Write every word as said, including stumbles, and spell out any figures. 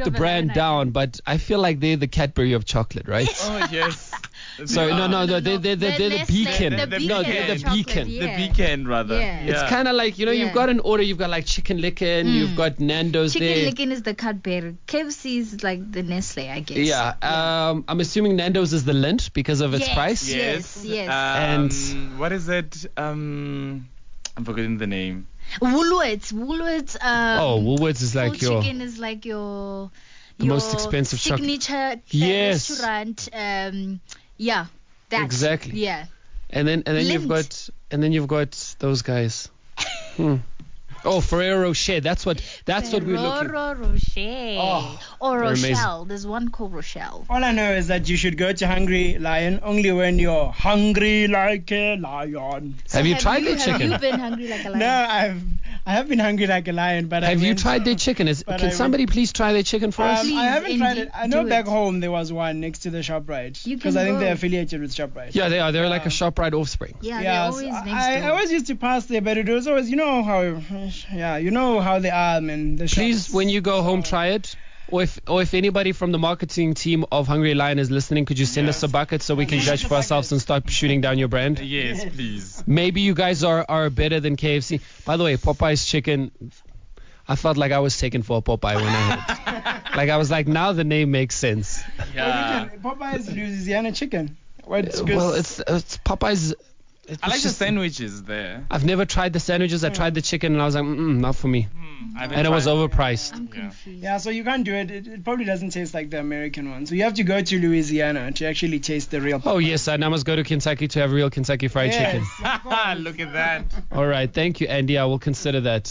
the brand Lion, down, but I feel like they're the Cadbury of chocolate, right? Oh yes. Sorry, no, no, no, they're, they're, they're, they're the Nestle, beacon. The, The beacon. No, they're the of chocolate, beacon. Yeah. The beacon, rather. Yeah. It's kind of like, you know, Yeah. you've got an order, you've got like Chicken Licken, you've got Nando's Chicken there. Licken is the Cadbury. K F C is like the Nestle, I guess. Yeah, um, I'm assuming Nando's is the Lindt because of its Yes. price. Yes, yes. Um, And- what is it? Um, I'm forgetting the name. Woolworths. Woolworths. Um, Oh, Woolworths is like full your chicken is like your the your most expensive chocolate. signature uh, Yes. restaurant. Um, yeah, that. Exactly. Yeah. and then and then you've Lindt. got and then you've got those guys. Hmm. Oh, Ferrero Rocher. That's what that's what we're looking. Ferrero Rocher. Oh, or they're amazing. Rochelle. There's one called Rochelle. All I know is that you should go to Hungry Lion only when you're hungry like a lion. Have you tried you, their Have chicken? you been hungry like a lion? No, I've I have been hungry like a lion, but I Have you went- tried their chicken? Is, But can I somebody please try their chicken for us? Um, Please, I haven't tried Andy, it. I know do back it. home there was one next to the ShopRite You because can I think go. they're affiliated with ShopRite. Yeah, they are. They're like a Yeah. ShopRite offspring. Yeah, they're Yeah, always so next I, door. I always used to pass there, but it was always, you know how, yeah, you know how they are, man. The Please, shops. when you go home, try it. Or if, or if anybody from the marketing team of Hungry Lion is listening, could you send us a bucket so we can judge for ourselves and start shooting down your brand? Yes, please. Maybe you guys are, are better than K F C. By the way, Popeye's chicken, I felt like I was taken for a Popeye when I heard it. Like I was like, now the name makes sense. Yeah. Popeye's Louisiana chicken. What's good? Well, it's, it's Popeye's. It's I like the just- sandwiches there. I've never tried the sandwiches. I tried the chicken and I was like, mm, not for me. I haven't And it was tried- overpriced. I'm Yeah. confused. Yeah, so you can't do it. it. It probably doesn't taste like the American one. So you have to go to Louisiana to actually taste the real. Oh, yes, and I must go to Kentucky to have real Kentucky Fried Yes, Chicken. of course. Look at that. All right. Thank you, Andy. I will consider that.